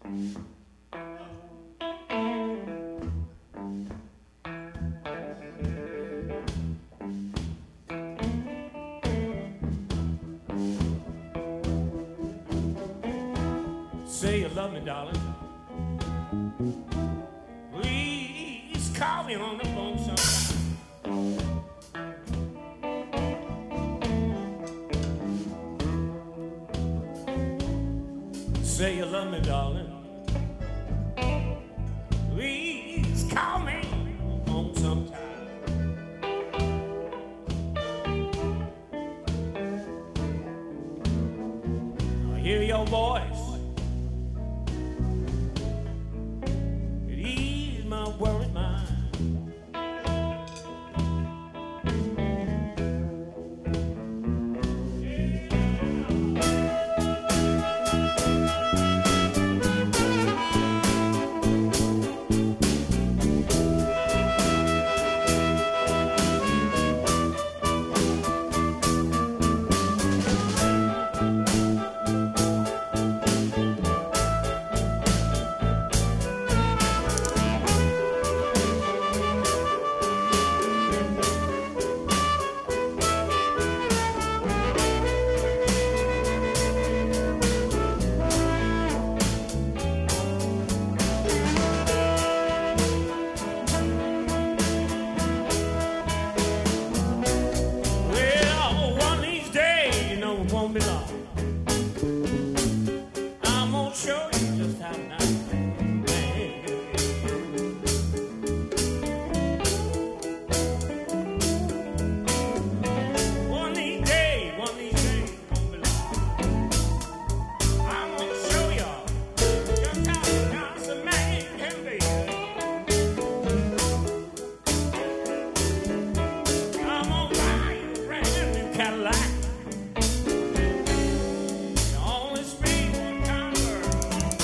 Say you love me, darling. Please call me on the phone sometime. Say you love me, darling. Please call me on the phone sometime. I hear your voice. Worried mind. Cadillac. You only speak one kind of word.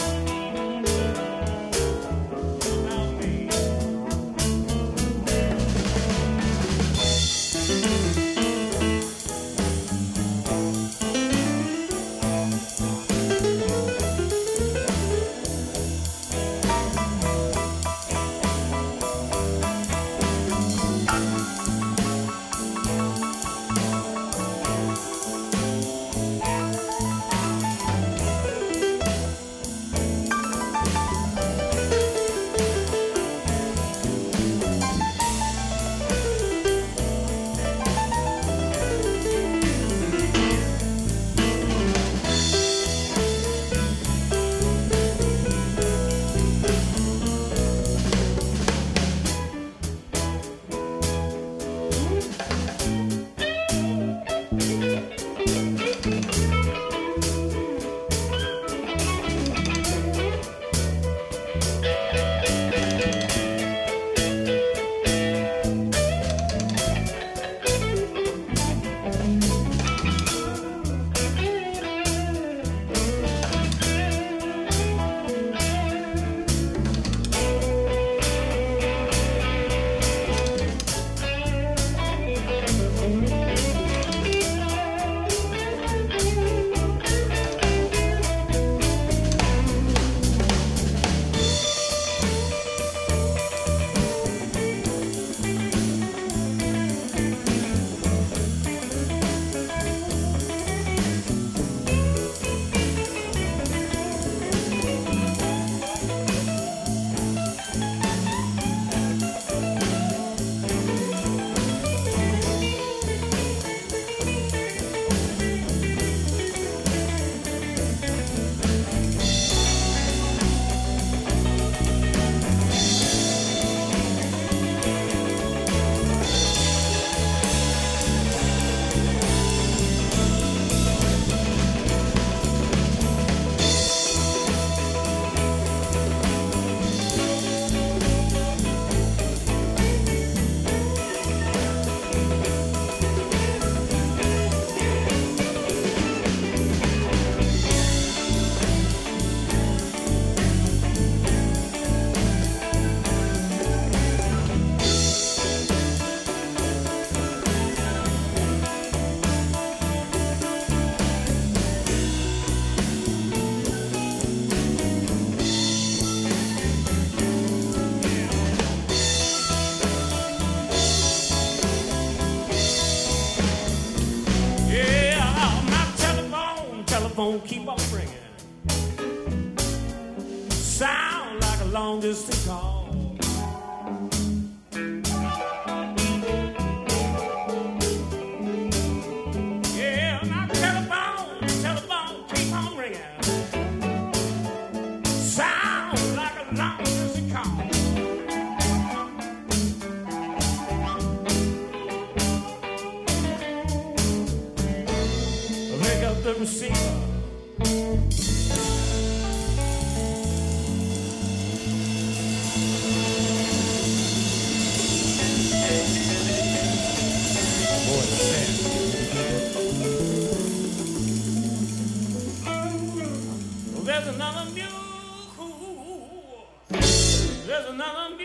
long distance call. Yeah, now telephone, keep on ringing. Sounds like a long distance call. Pick up the receiver. There's another mule. There's another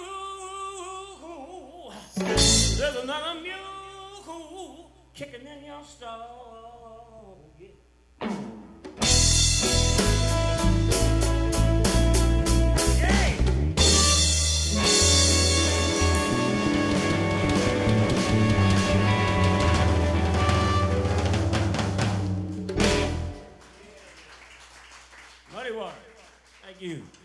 mule. There's another mule kicking in your stall. Yeah. Muddy Water. Thank you.